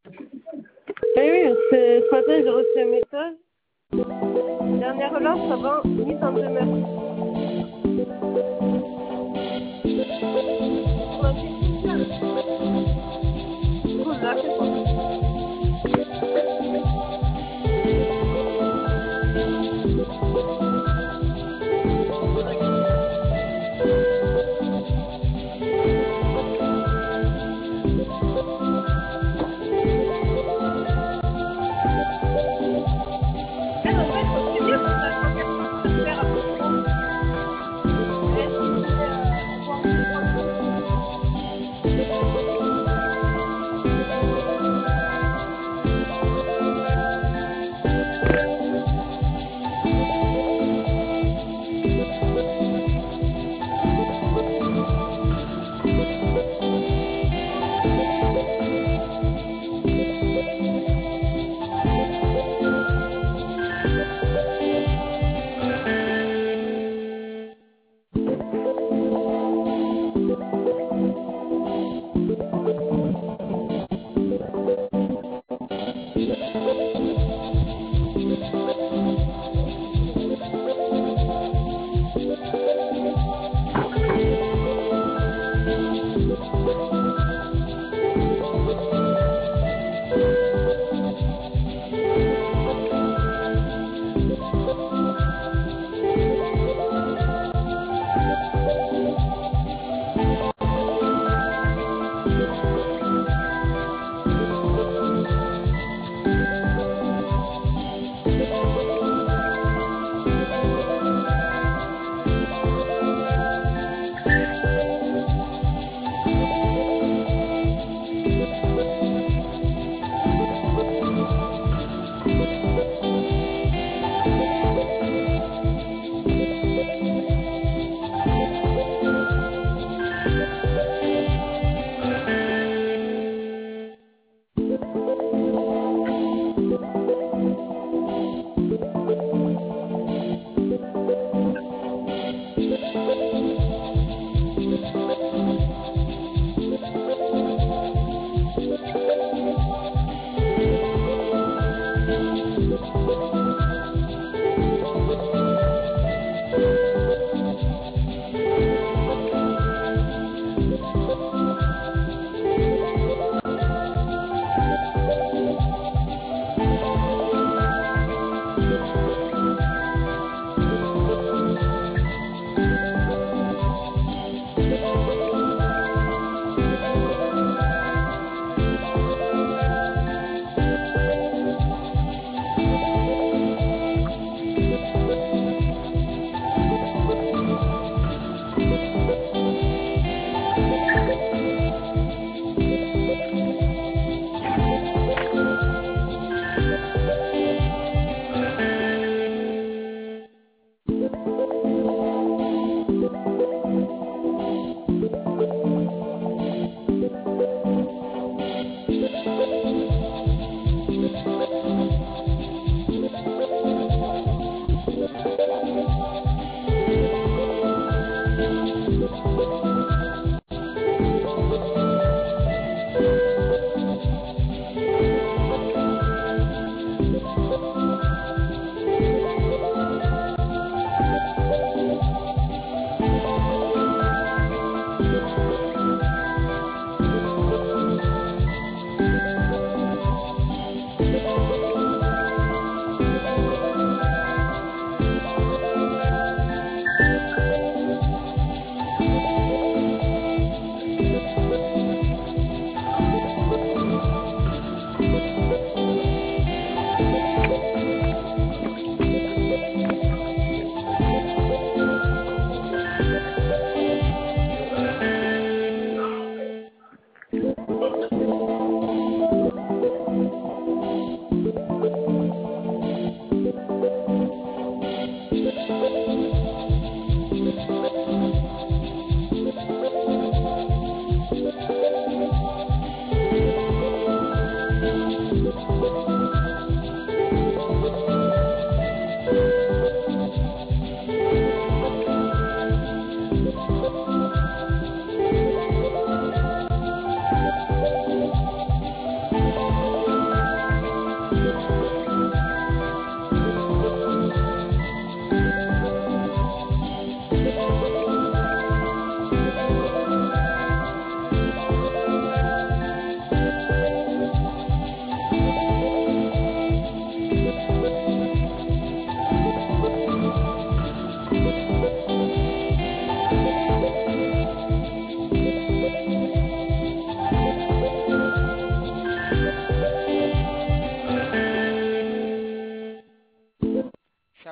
Eh oui, parce que ce matin, j'ai reçu un message. Dernière relance avant mise en demeure. On m'a dit, du coup, je l'ai appelé pour lui. Elle, en fait, c'est bien parce qu'elle croit qu'elle peut se faire à son compte. Elle dit, avoir des droits de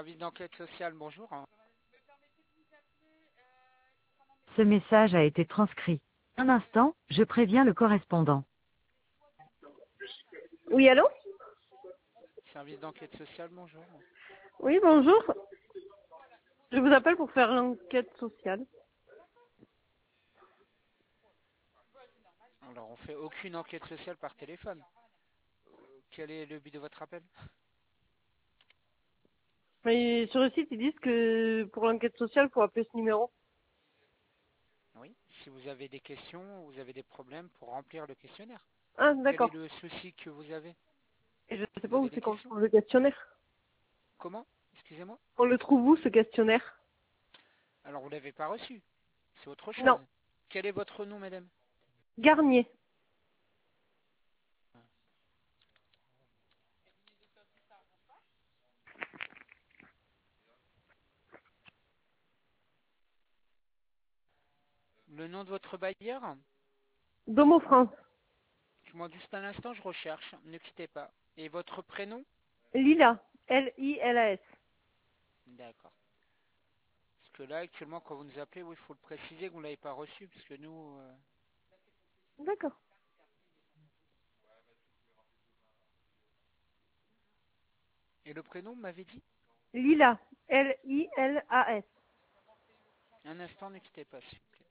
Service d'enquête sociale, bonjour. Ce message a été transcrit. Un instant, je préviens le correspondant. Oui, allô? Service d'enquête sociale, bonjour. Oui, bonjour. Je vous appelle pour faire l'enquête sociale. Alors, on fait aucune enquête sociale par téléphone. Quel est le but de votre appel? Mais sur le site, ils disent que pour l'enquête sociale, il faut appeler ce numéro. Oui, si vous avez des questions, vous avez des problèmes pour remplir le questionnaire. Ah, Quel est d'accord. le souci que vous avez? Et je sais Vous pas avez où des c'est qu'on questions? trouve le questionnaire. Comment? Excusez-moi? On le trouve où, ce questionnaire? Alors, vous l'avez pas reçu. C'est autre Non. chose. Quel est votre nom, madame? Garnier. Le nom de votre bailleur? Domo France. Je m'en juste un instant, je recherche. Ne quittez pas. Et votre prénom? Lila. L-I-L-A-S. D'accord. Parce que là, actuellement, quand vous nous appelez, oui, il faut le préciser que vous ne l'avez pas reçu, parce que nous... D'accord. Et le prénom, vous m'avez dit? Lila. L-I-L-A-S. Un instant, ne quittez pas, s'il vous plaît.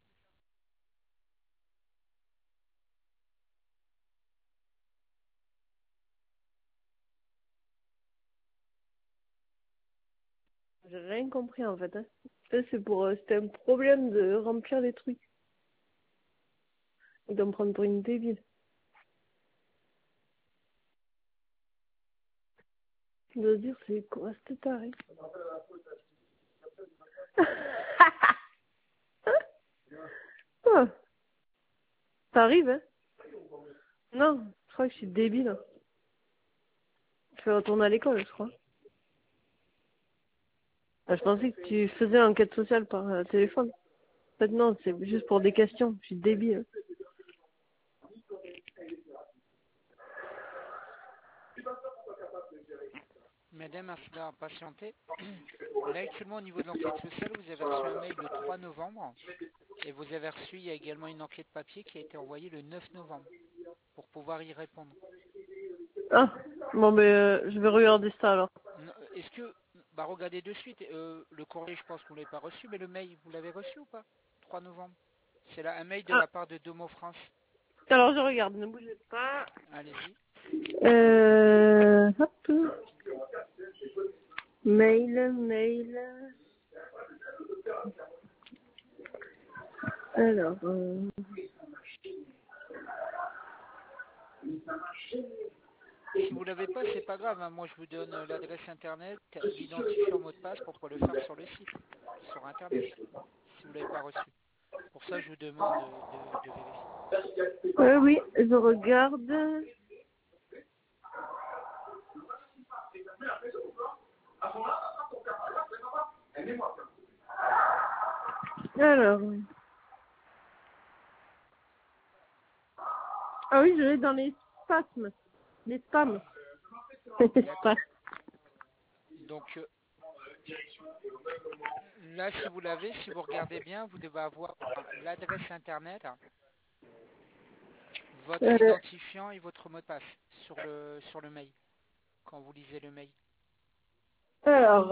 J'ai rien compris, en fait. Hein. Ça, c'est pour... c'était un problème de remplir les trucs. Ils doivent me prendre pour une débile. Je dois dire, c'est quoi cette taré? Ah, ça arrive, hein? Non, je crois que je suis débile. Je vais retourner à l'école, je crois. Ah, je pensais que tu faisais l'enquête sociale par téléphone. En fait, non, c'est juste pour des questions. Je suis débile. Madame, merci d'avoir patienté. Là, actuellement, au niveau de l'enquête sociale, vous avez reçu un mail le 3 novembre. Et vous avez reçu, il y a également une enquête papier qui a été envoyée le 9 novembre pour pouvoir y répondre. Ah, bon, mais je vais regarder ça alors. Est-ce que... Bah, regardez de suite. Le courrier, je pense que vous ne l'avez pas reçu, mais le mail, vous l'avez reçu ou pas? 3 novembre. C'est là un mail de Ah, la part de Domo France. alors je regarde, ne bougez pas. Allez-y. Hop. Mail. Alors, Si vous l'avez pas, c'est pas grave, hein. Moi, je vous donne l'adresse internet, l'identifiant mot de passe pour pouvoir le faire sur le site, sur internet, si vous l'avez pas reçu. Pour ça, je vous demande de vérifier. oui, je regarde. Alors. Ah oui, je l'ai dans les spasmes. Les spams. Les spams. D'accord. Donc là, si vous l'avez, si vous regardez bien, vous devez avoir l'adresse internet, votre Euh, identifiant et votre mot de passe sur le mail, quand vous lisez le mail. alors,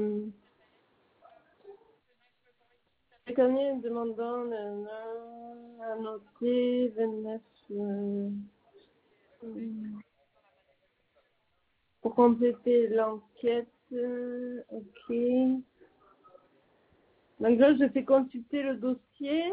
Combien demandant à noter 29 pour compléter l'enquête. Ok. Donc là, je fais consulter le dossier.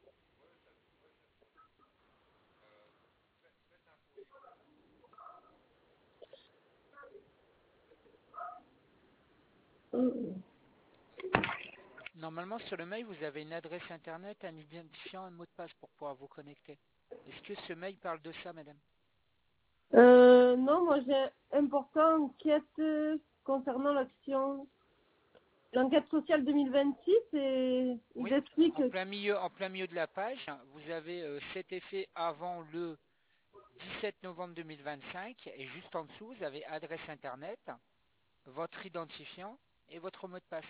Normalement, sur le mail, vous avez une adresse internet, un identifiant, un mot de passe pour pouvoir vous connecter. Est-ce que ce mail parle de ça, madame? Non, moi j'ai important enquête concernant l'enquête sociale 2026 et ils Oui, expliquent. en plein milieu de la page, vous avez cet effet avant le 17 novembre 2025 et juste en dessous, vous avez adresse internet votre identifiant et votre mot de passe.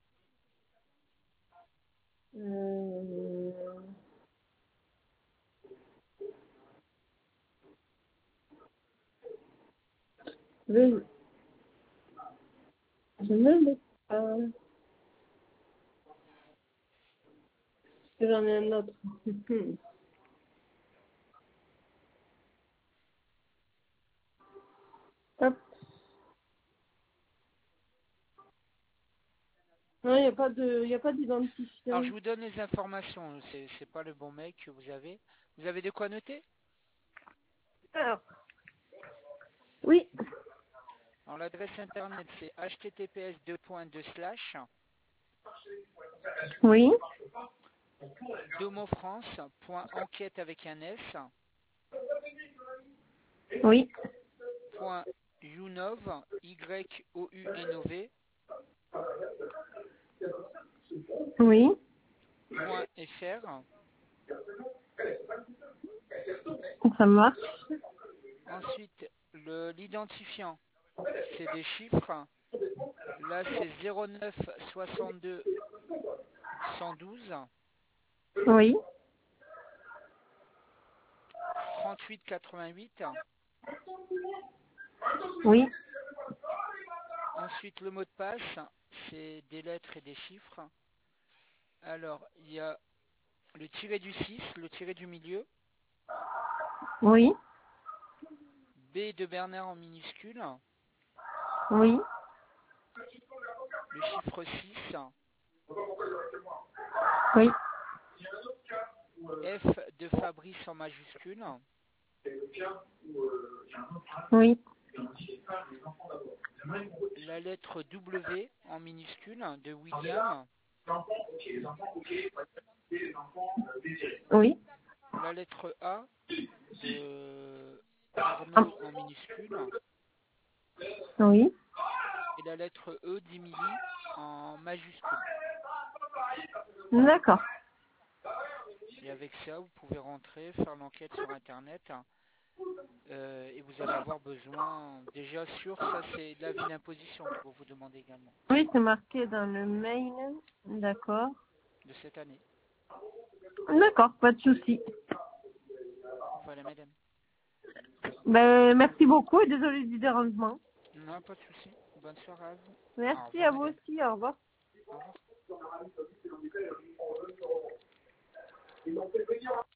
Je ne l'ai pas. J'en ai un autre. Hop. Non, il n'y a pas Alors, d'identifiant. je vous donne les informations. C'est pas le bon mail que vous avez. Vous avez de quoi noter? Alors, oui, Alors, l'adresse internet, c'est https:// oui, domofrance.enquête avec un S, oui, point younov, YOUNOV, oui. point .fr. Ça marche. Ensuite, l'identifiant, c'est des chiffres. Là, c'est 09 62 112 Oui, 38 88. oui, Ensuite, le mot de passe, c'est des lettres et des chiffres. Alors, il y a le tiré du 6, le tiré du milieu, oui, B de Bernard en minuscule, oui, le chiffre 6, oui, F de Fabrice en majuscule, oui, la lettre W en minuscule de William, oui. la lettre A de Arnaud en minuscule Oui. et la lettre E d'Emilie en majuscule. D'accord. Et avec ça, vous pouvez rentrer, faire l'enquête sur Internet et vous allez avoir besoin, déjà sûr, ça c'est l'avis d'imposition qu'ils vont vous demander également, Oui, c'est marqué dans le mail. D'accord. de cette année. D'accord, pas de souci. Voilà, madame. Ben, merci beaucoup et désolé du dérangement. Non, pas de souci. Bonne soirée à vous. Au Merci revoir, à vous madame. aussi. Au revoir. Au revoir.